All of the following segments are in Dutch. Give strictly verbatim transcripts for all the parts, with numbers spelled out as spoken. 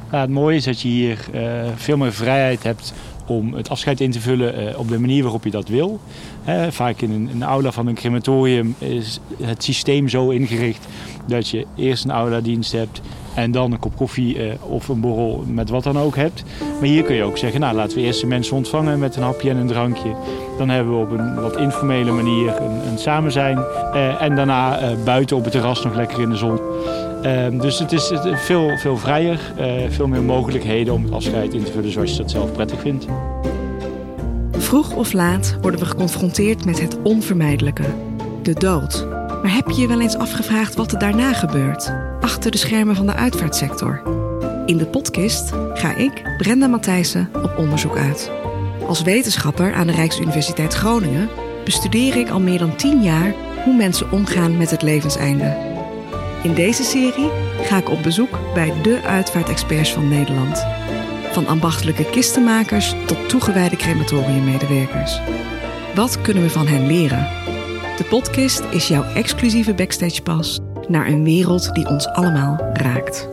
Nou, het mooie is dat je hier uh, veel meer vrijheid hebt om het afscheid in te vullen uh, op de manier waarop je dat wil. He, vaak in een, een aula van een crematorium is het systeem zo ingericht dat je eerst een aula-dienst hebt en dan een kop koffie uh, of een borrel met wat dan ook hebt. Maar hier kun je ook zeggen, nou laten we eerst de mensen ontvangen met een hapje en een drankje. Dan hebben we op een wat informele manier een, een samen zijn. Uh, en daarna uh, buiten op het terras nog lekker in de zon. Uh, dus het is veel, veel vrijer, uh, veel meer mogelijkheden om het afscheid in te vullen zoals je dat zelf prettig vindt. Vroeg of laat worden we geconfronteerd met het onvermijdelijke, de dood. Maar heb je je wel eens afgevraagd wat er daarna gebeurt, achter de schermen van de uitvaartsector? In de podcast ga ik, Brenda Matthijssen, op onderzoek uit. Als wetenschapper aan de Rijksuniversiteit Groningen bestudeer ik al meer dan tien jaar hoe mensen omgaan met het levenseinde. In deze serie ga ik op bezoek bij de uitvaartexperts van Nederland. Van ambachtelijke kistenmakers tot toegewijde crematoriummedewerkers. Wat kunnen we van hen leren? De podcast is jouw exclusieve backstagepas naar een wereld die ons allemaal raakt.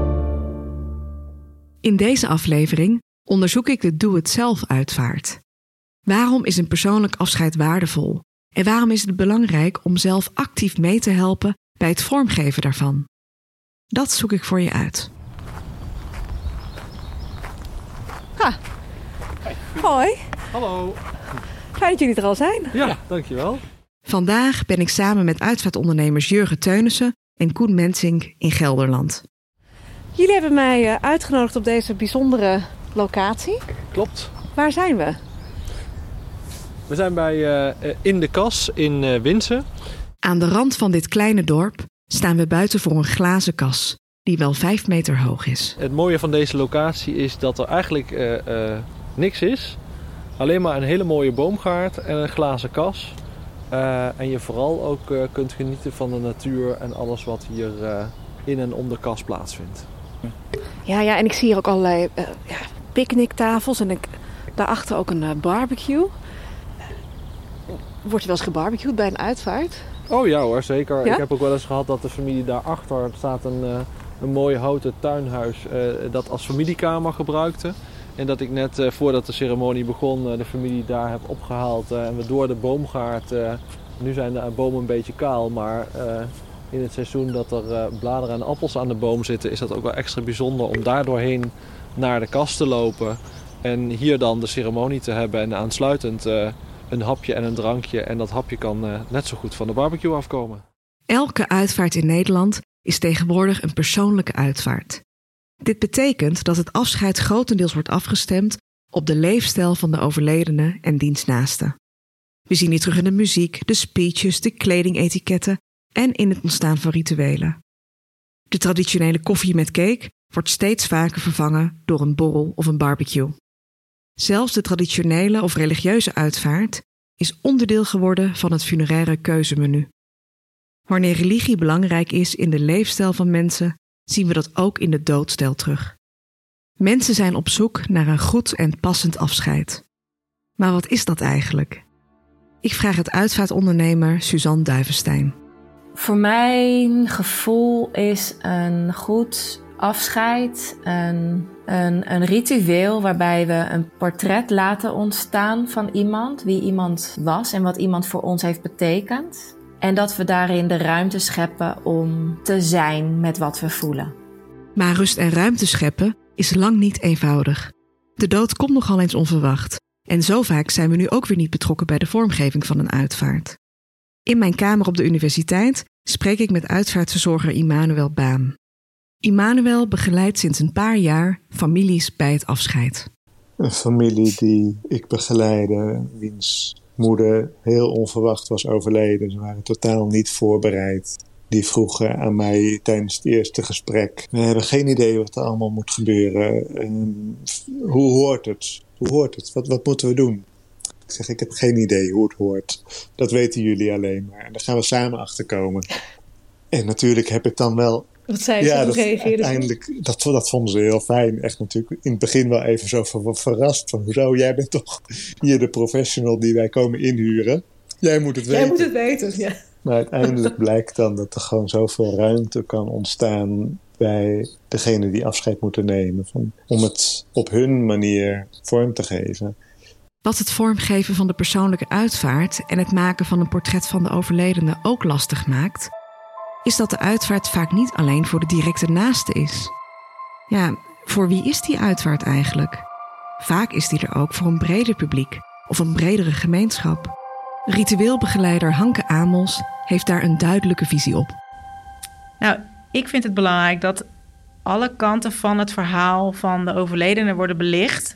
In deze aflevering onderzoek ik de doe-het-zelf-uitvaart. Waarom is een persoonlijk afscheid waardevol? En waarom is het belangrijk om zelf actief mee te helpen bij het vormgeven daarvan? Dat zoek ik voor je uit. Ha. Hoi. Hallo. Fijn dat jullie er al zijn. Ja, ja, dankjewel. Vandaag ben ik samen met uitvaartondernemers Jurgen Teunissen en Koen Mensink in Gelderland. Jullie hebben mij uitgenodigd op deze bijzondere locatie. Klopt. Waar zijn we? We zijn bij uh, In de Kas in uh, Winsen. Aan de rand van dit kleine dorp staan we buiten voor een glazen kas die wel vijf meter hoog is. Het mooie van deze locatie is dat er eigenlijk uh, uh, niks is. Alleen maar een hele mooie boomgaard en een glazen kas. Uh, en je vooral ook uh, kunt genieten van de natuur en alles wat hier uh, in en om de kas plaatsvindt. Ja, ja, en ik zie hier ook allerlei uh, ja, picknicktafels en ik, daarachter ook een uh, barbecue. Wordt er wel eens gebarbecued bij een uitvaart? Oh ja hoor, zeker. Ja? Ik heb ook wel eens gehad dat de familie daarachter staat een, uh, een mooi houten tuinhuis uh, dat als familiekamer gebruikte. En dat ik net uh, voordat de ceremonie begon uh, de familie daar heb opgehaald uh, en we door de boomgaard. Uh, nu zijn de bomen een beetje kaal, maar uh, in het seizoen dat er uh, bladeren en appels aan de boom zitten is dat ook wel extra bijzonder om daar doorheen naar de kas te lopen. En hier dan de ceremonie te hebben en aansluitend uh, een hapje en een drankje. En dat hapje kan uh, net zo goed van de barbecue afkomen. Elke uitvaart in Nederland is tegenwoordig een persoonlijke uitvaart. Dit betekent dat het afscheid grotendeels wordt afgestemd op de leefstijl van de overledene en diens naasten. We zien dit terug in de muziek, de speeches, de kledingetiketten en in het ontstaan van rituelen. De traditionele koffie met cake wordt steeds vaker vervangen door een borrel of een barbecue. Zelfs de traditionele of religieuze uitvaart is onderdeel geworden van het funeraire keuzemenu. Wanneer religie belangrijk is in de leefstijl van mensen, zien we dat ook in de doodstijl terug. Mensen zijn op zoek naar een goed en passend afscheid. Maar wat is dat eigenlijk? Ik vraag het uitvaartondernemer Suzanne Duivenstein. Voor mijn gevoel is een goed afscheid een, een, een ritueel waarbij we een portret laten ontstaan van iemand, wie iemand was en wat iemand voor ons heeft betekend. En dat we daarin de ruimte scheppen om te zijn met wat we voelen. Maar rust en ruimte scheppen is lang niet eenvoudig. De dood komt nogal eens onverwacht. En zo vaak zijn we nu ook weer niet betrokken bij de vormgeving van een uitvaart. In mijn kamer op de universiteit spreek ik met uitvaartverzorger Immanuel Baan. Immanuel begeleidt sinds een paar jaar families bij het afscheid. Een familie die ik begeleide, wiens moeder heel onverwacht was overleden. Ze waren totaal niet voorbereid. Die vroegen aan mij tijdens het eerste gesprek: we hebben geen idee wat er allemaal moet gebeuren. En hoe hoort het? Hoe hoort het? Wat, wat moeten we doen? Ik zeg, ik heb geen idee hoe het hoort. Dat weten jullie alleen maar. En daar gaan we samen achter komen. En natuurlijk heb ik dan wel... Wat zei ze? Ja, dat reageerde uiteindelijk, dat, dat vonden ze heel fijn. Echt natuurlijk in het begin wel even zo ver, verrast. Van, hoezo, jij bent toch hier de professional die wij komen inhuren. Jij moet het weten. Jij moet het weten, ja. Maar uiteindelijk blijkt dan dat er gewoon zoveel ruimte kan ontstaan bij degene die afscheid moeten nemen. Van, om het op hun manier vorm te geven. Wat het vormgeven van de persoonlijke uitvaart en het maken van een portret van de overledene ook lastig maakt, is dat de uitvaart vaak niet alleen voor de directe naaste is. Ja, voor wie is die uitvaart eigenlijk? Vaak is die er ook voor een breder publiek of een bredere gemeenschap. Ritueelbegeleider Hanke Amels heeft daar een duidelijke visie op. Nou, ik vind het belangrijk dat alle kanten van het verhaal van de overledene worden belicht.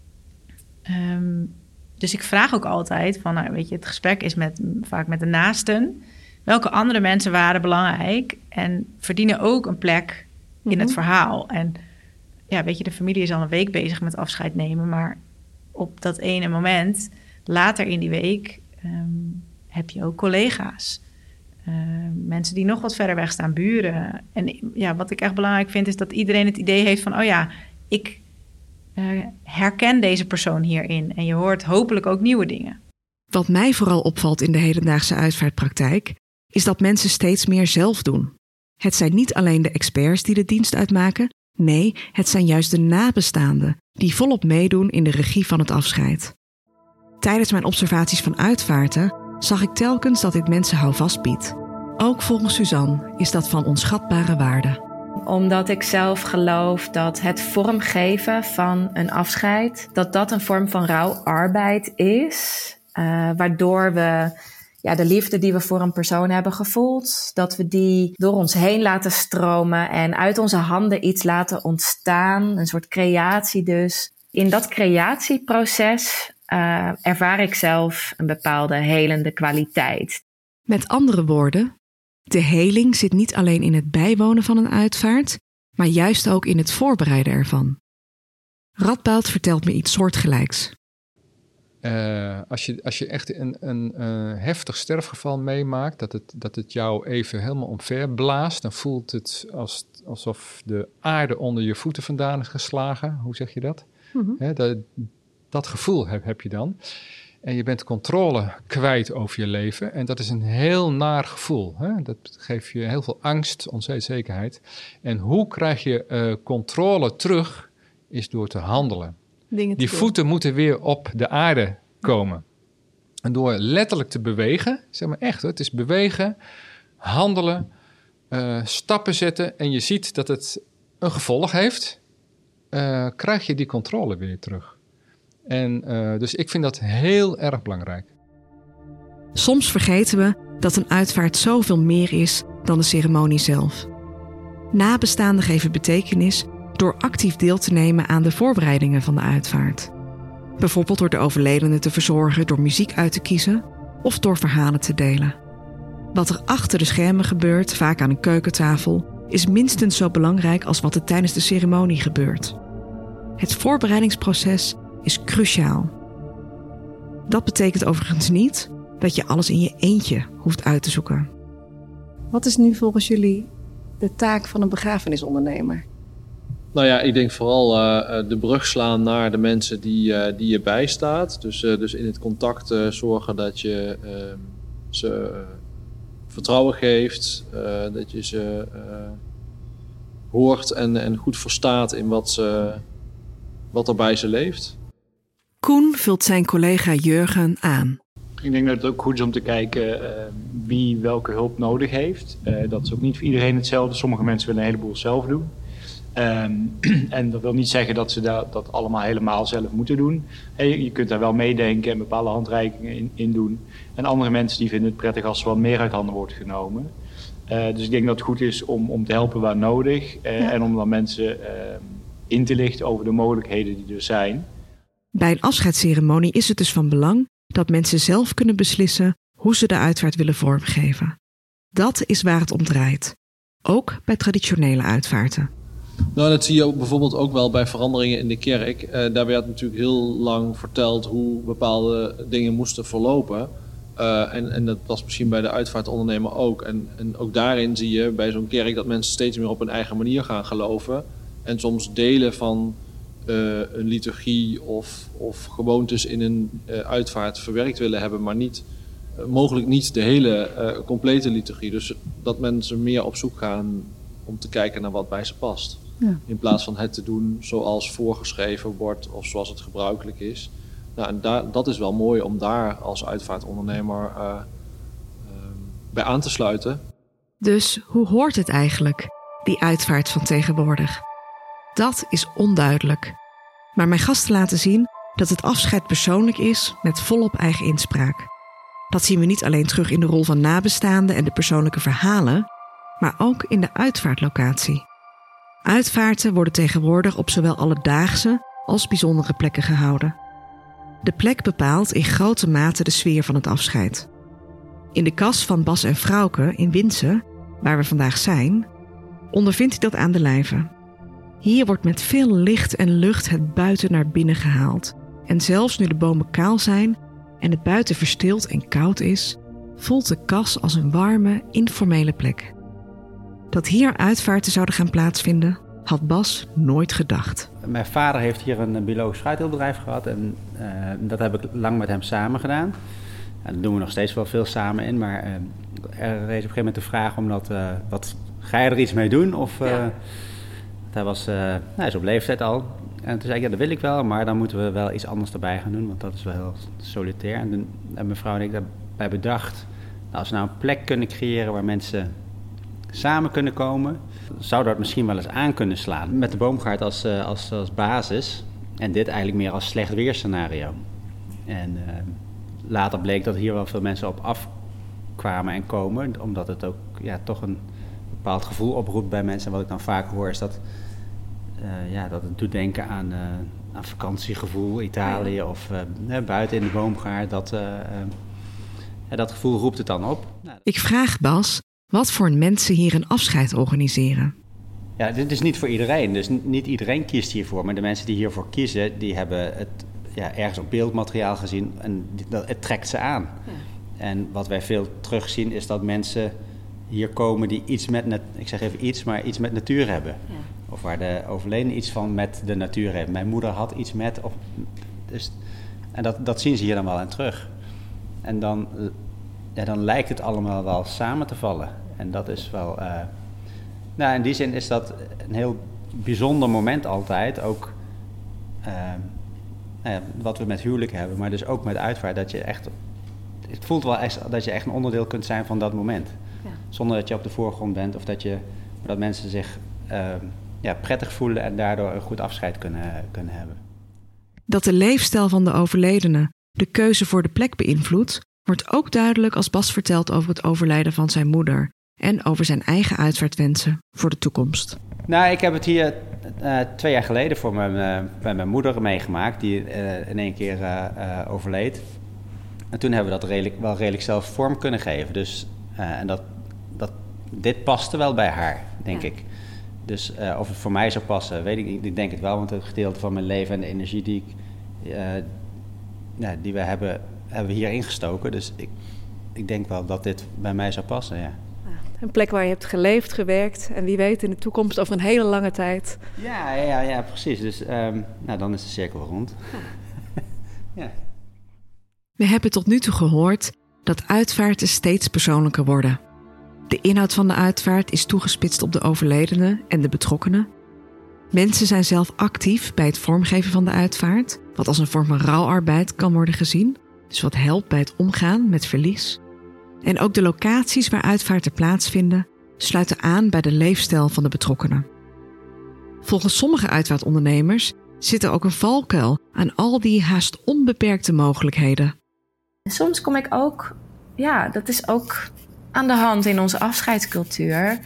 Um, dus ik vraag ook altijd van, nou, weet je, het gesprek is met, vaak met de naasten. Welke andere mensen waren belangrijk en verdienen ook een plek in mm-hmm. het verhaal? En ja, weet je, de familie is al een week bezig met afscheid nemen, maar op dat ene moment, later in die week, um, heb je ook collega's. Uh, mensen die nog wat verder weg staan, buren. En ja, wat ik echt belangrijk vind, is dat iedereen het idee heeft van, oh ja, ik uh, herken deze persoon hierin. En je hoort hopelijk ook nieuwe dingen. Wat mij vooral opvalt in de hedendaagse uitvaartpraktijk, is dat mensen steeds meer zelf doen. Het zijn niet alleen de experts die de dienst uitmaken, nee, het zijn juist de nabestaanden die volop meedoen in de regie van het afscheid. Tijdens mijn observaties van uitvaarten zag ik telkens dat dit mensen houvast biedt. Ook volgens Suzanne is dat van onschatbare waarde. Omdat ik zelf geloof dat het vormgeven van een afscheid, dat dat een vorm van rouwarbeid is, uh, waardoor we ja, de liefde die we voor een persoon hebben gevoeld, dat we die door ons heen laten stromen en uit onze handen iets laten ontstaan, een soort creatie dus. In dat creatieproces uh, ervaar ik zelf een bepaalde helende kwaliteit. Met andere woorden, de heling zit niet alleen in het bijwonen van een uitvaart, maar juist ook in het voorbereiden ervan. Radboud vertelt me iets soortgelijks. Uh, als, je, als je echt een, een uh, heftig sterfgeval meemaakt, dat het, dat het jou even helemaal omver blaast, dan voelt het als, alsof de aarde onder je voeten vandaan is geslagen. Hoe zeg je dat? Mm-hmm. He, dat, dat gevoel heb, heb je dan. En je bent controle kwijt over je leven. En dat is een heel naar gevoel. Hè? Dat geeft je heel veel angst, onzekerheid. En hoe krijg je uh, controle terug, is door te handelen. Dingen Die te voeten doen. moeten weer op de aarde komen. En door letterlijk te bewegen, zeg maar echt, hoor, het is bewegen, handelen, uh, stappen zetten. En je ziet dat het een gevolg heeft, uh, krijg je die controle weer terug. En uh, dus ik vind dat heel erg belangrijk. Soms vergeten we dat een uitvaart zoveel meer is dan de ceremonie zelf. Nabestaanden geven betekenis door actief deel te nemen aan de voorbereidingen van de uitvaart. Bijvoorbeeld door de overledene te verzorgen, door muziek uit te kiezen of door verhalen te delen. Wat er achter de schermen gebeurt, vaak aan een keukentafel, is minstens zo belangrijk als wat er tijdens de ceremonie gebeurt. Het voorbereidingsproces is cruciaal. Dat betekent overigens niet dat je alles in je eentje hoeft uit te zoeken. Wat is nu volgens jullie de taak van een begrafenisondernemer? Nou ja, ik denk vooral uh, de brug slaan naar de mensen die, uh, die je bijstaat. Dus, uh, dus in het contact uh, zorgen dat je uh, ze uh, vertrouwen geeft. Uh, dat je ze uh, hoort en, en goed verstaat in wat, ze, wat er bij ze leeft. Koen vult zijn collega Jurgen aan. Ik denk dat het ook goed is om te kijken uh, wie welke hulp nodig heeft. Uh, dat is ook niet voor iedereen hetzelfde. Sommige mensen willen een heleboel zelf doen. Um, en dat wil niet zeggen dat ze dat, dat allemaal helemaal zelf moeten doen. Hey, je kunt daar wel meedenken en bepaalde handreikingen in, in doen. En andere mensen die vinden het prettig als er wat meer uit handen wordt genomen. Uh, dus ik denk dat het goed is om, om te helpen waar nodig. Uh, ja. En om dan mensen uh, in te lichten over de mogelijkheden die er zijn. Bij een afscheidsceremonie is het dus van belang dat mensen zelf kunnen beslissen hoe ze de uitvaart willen vormgeven. Dat is waar het om draait. Ook bij traditionele uitvaarten. Nou, dat zie je ook bijvoorbeeld ook wel bij veranderingen in de kerk. Uh, daar werd natuurlijk heel lang verteld hoe bepaalde dingen moesten verlopen. Uh, en, en dat was misschien bij de uitvaartondernemer ook. En, en ook daarin zie je bij zo'n kerk dat mensen steeds meer op hun eigen manier gaan geloven. En soms delen van uh, een liturgie of, of gewoontes in een uh, uitvaart verwerkt willen hebben, maar niet, uh, mogelijk niet de hele uh, complete liturgie. Dus dat mensen meer op zoek gaan om te kijken naar wat bij ze past. Ja. In plaats van het te doen zoals voorgeschreven wordt of zoals het gebruikelijk is. Nou, en daar, dat is wel mooi om daar als uitvaartondernemer uh, uh, bij aan te sluiten. Dus hoe hoort het eigenlijk, die uitvaart van tegenwoordig? Dat is onduidelijk. Maar mijn gasten laten zien dat het afscheid persoonlijk is met volop eigen inspraak. Dat zien we niet alleen terug in de rol van nabestaanden en de persoonlijke verhalen, maar ook in de uitvaartlocatie. Uitvaarten worden tegenwoordig op zowel alledaagse als bijzondere plekken gehouden. De plek bepaalt in grote mate de sfeer van het afscheid. In de kas van Bas en Frauke in Winsen, waar we vandaag zijn, ondervindt hij dat aan de lijve. Hier wordt met veel licht en lucht het buiten naar binnen gehaald. En zelfs nu de bomen kaal zijn en het buiten verstild en koud is, voelt de kas als een warme, informele plek. Dat hier uitvaarten zouden gaan plaatsvinden, had Bas nooit gedacht. Mijn vader heeft hier een biologisch fruitteeltbedrijf gehad en uh, dat heb ik lang met hem samen gedaan. En daar doen we nog steeds wel veel samen in, maar uh, er is op een gegeven moment de vraag om dat, uh, wat, ga je er iets mee doen? Of, uh, ja. Hij, was, uh, nou, hij is op leeftijd al. En toen zei ik, ja, dat wil ik wel, maar dan moeten we wel iets anders erbij gaan doen, want dat is wel heel solitair. En toen hebben mijn vrouw en ik daarbij bedacht, nou, als we nou een plek kunnen creëren waar mensen samen kunnen komen, zou dat misschien wel eens aan kunnen slaan. Met de boomgaard als, uh, als, als basis en dit eigenlijk meer als slecht weerscenario. En uh, later bleek dat hier wel veel mensen op afkwamen en komen, omdat het ook ja, toch een bepaald gevoel oproept bij mensen. En wat ik dan vaak hoor is dat, uh, ja, dat het doet denken aan, uh, aan vakantiegevoel, Italië of uh, buiten in de boomgaard. Dat, uh, uh, ja, dat gevoel roept het dan op. Nou, Ik vraag Bas wat voor mensen hier een afscheid organiseren. Ja, dit is niet voor iedereen. Dus niet iedereen kiest hiervoor. Maar de mensen die hiervoor kiezen, die hebben het ja, ergens op beeldmateriaal gezien en dat, het trekt ze aan. Ja. En wat wij veel terugzien is dat mensen hier komen die iets met, ik zeg even iets, maar iets met natuur hebben. Ja. Of waar de overledene iets van met de natuur heeft. Mijn moeder had iets met, of, dus, en dat, dat zien ze hier dan wel aan terug. En dan, ja, dan lijkt het allemaal wel samen te vallen. En dat is wel, uh, nou in die zin is dat een heel bijzonder moment altijd. Ook uh, nou ja, wat we met huwelijk hebben, maar dus ook met uitvaart. Dat je echt, het voelt wel echt dat je echt een onderdeel kunt zijn van dat moment. Ja. Zonder dat je op de voorgrond bent of dat, je, dat mensen zich uh, ja, prettig voelen en daardoor een goed afscheid kunnen, kunnen hebben. Dat de leefstijl van de overledene de keuze voor de plek beïnvloedt, wordt ook duidelijk als Bas vertelt over het overlijden van zijn moeder en over zijn eigen uitvaartwensen voor de toekomst. Nou, ik heb het hier uh, twee jaar geleden voor mijn, uh, bij mijn moeder meegemaakt, die uh, in één keer uh, uh, overleed. En toen hebben we dat redelijk, wel redelijk zelf vorm kunnen geven. Dus, uh, en dat, dat, dit paste wel bij haar, denk ja. ik. Dus uh, of het voor mij zou passen, weet ik niet. Ik denk het wel, want het gedeelte van mijn leven en de energie die, ik, uh, ja, die we hebben, hebben we hier ingestoken. Dus ik, ik denk wel dat dit bij mij zou passen, ja. Een plek waar je hebt geleefd, gewerkt en wie weet in de toekomst over een hele lange tijd. Ja, ja, ja precies. Dus um, nou, dan is de cirkel rond. Ja. We hebben tot nu toe gehoord dat uitvaarten steeds persoonlijker worden. De inhoud van de uitvaart is toegespitst op de overledene en de betrokkenen. Mensen zijn zelf actief bij het vormgeven van de uitvaart, wat als een vorm van rouwarbeid kan worden gezien. Dus wat helpt bij het omgaan met verlies. En ook de locaties waar uitvaarten plaatsvinden sluiten aan bij de leefstijl van de betrokkenen. Volgens sommige uitvaartondernemers zit er ook een valkuil aan al die haast onbeperkte mogelijkheden. Soms kom ik ook, ja, dat is ook aan de hand in onze afscheidscultuur,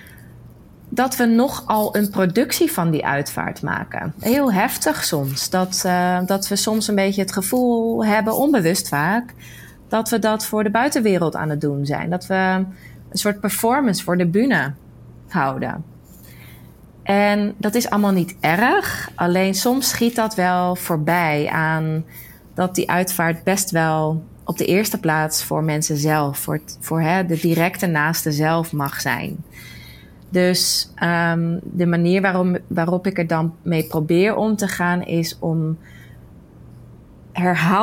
dat we nogal een productie van die uitvaart maken. Heel heftig soms. Dat, uh, dat we soms een beetje het gevoel hebben, onbewust vaak, dat we dat voor de buitenwereld aan het doen zijn. Dat we een soort performance voor de bühne houden. En dat is allemaal niet erg. Alleen soms schiet dat wel voorbij aan dat die uitvaart best wel op de eerste plaats voor mensen zelf, voor, het, voor hè, de directe naaste zelf mag zijn. Dus um, de manier waarom, waarop ik er dan mee probeer om te gaan is om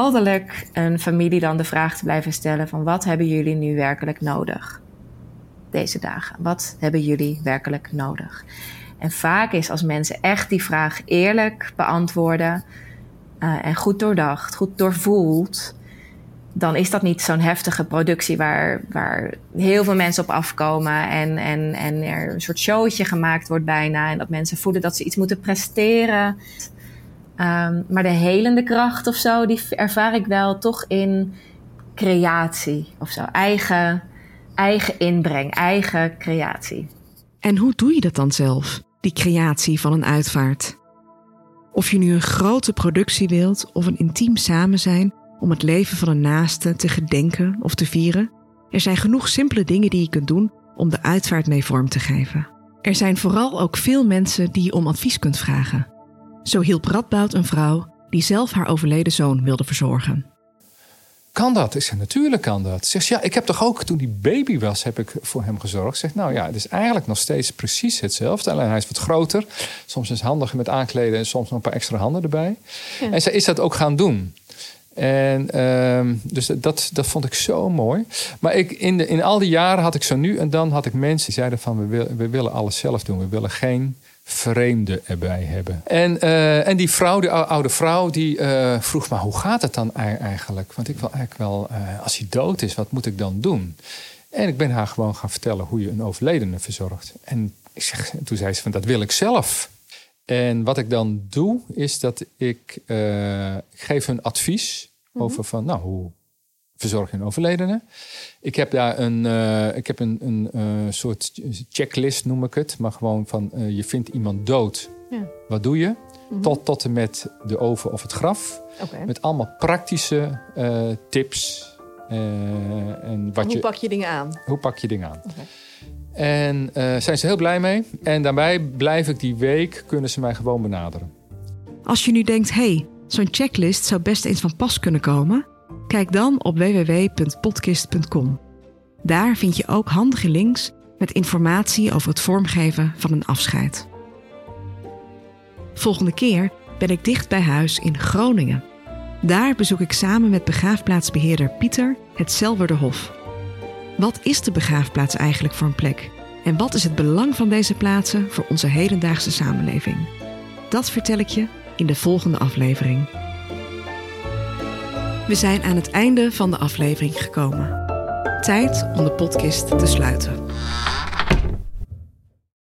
herhaaldelijk een familie dan de vraag te blijven stellen van wat hebben jullie nu werkelijk nodig? deze dagen? Wat hebben jullie werkelijk nodig? En vaak is als mensen echt die vraag eerlijk beantwoorden uh, en goed doordacht, goed doorvoeld, dan is dat niet zo'n heftige productie waar, waar heel veel mensen op afkomen en, en, en er een soort showtje gemaakt wordt bijna en dat mensen voelen dat ze iets moeten presteren. Um, maar de helende kracht of zo, die ervaar ik wel toch in creatie of zo. Eigen, eigen inbreng, eigen creatie. En hoe doe je dat dan zelf, die creatie van een uitvaart? Of je nu een grote productie wilt of een intiem samen zijn om het leven van een naaste te gedenken of te vieren, er zijn genoeg simpele dingen die je kunt doen om de uitvaart mee vorm te geven. Er zijn vooral ook veel mensen die je om advies kunt vragen. Zo hielp Radboud een vrouw die zelf haar overleden zoon wilde verzorgen. Kan dat? Ik zeg, natuurlijk kan dat. Zegt ja, ik heb toch ook, toen die baby was, heb ik voor hem gezorgd. Zegt, nou ja, het is eigenlijk nog steeds precies hetzelfde. Alleen hij is wat groter. Soms is het handiger met aankleden en soms nog een paar extra handen erbij. Ja. En zij is dat ook gaan doen. En uh, dus dat, dat vond ik zo mooi. Maar ik, in, de, in al die jaren had ik zo nu en dan had ik mensen die zeiden van we, wil, we willen alles zelf doen. We willen geen vreemde erbij hebben. En, uh, en die vrouw, die oude vrouw, die uh, vroeg me, hoe gaat het dan eigenlijk? Want ik wil eigenlijk wel, uh, als hij dood is, wat moet ik dan doen? En ik ben haar gewoon gaan vertellen hoe je een overledene verzorgt. En ik zeg, toen zei ze van, dat wil ik zelf. En wat ik dan doe, is dat ik, uh, ik geef hun advies mm-hmm. over van, nou, hoe verzorg je een overledene? Ik heb daar een, uh, ik heb een, een uh, soort checklist, noem ik het. Maar gewoon van, uh, je vindt iemand dood. Ja. Wat doe je? Mm-hmm. Tot, tot en met de oven of het graf. Okay. Met allemaal praktische uh, tips. Uh, en wat hoe je, pak je dingen aan? Hoe pak je dingen aan? Okay. En uh, zijn ze heel blij mee. En daarbij blijf ik die week, kunnen ze mij gewoon benaderen. Als je nu denkt, hé, hey, zo'n checklist zou best eens van pas kunnen komen, kijk dan op w w w punt podkist punt com. Daar vind je ook handige links met informatie over het vormgeven van een afscheid. Volgende keer ben ik dicht bij huis in Groningen. Daar bezoek ik samen met begraafplaatsbeheerder Pieter het Selwerderhof. Wat is de begraafplaats eigenlijk voor een plek? En wat is het belang van deze plaatsen voor onze hedendaagse samenleving? Dat vertel ik je in de volgende aflevering. We zijn aan het einde van de aflevering gekomen. Tijd om de podcast te sluiten.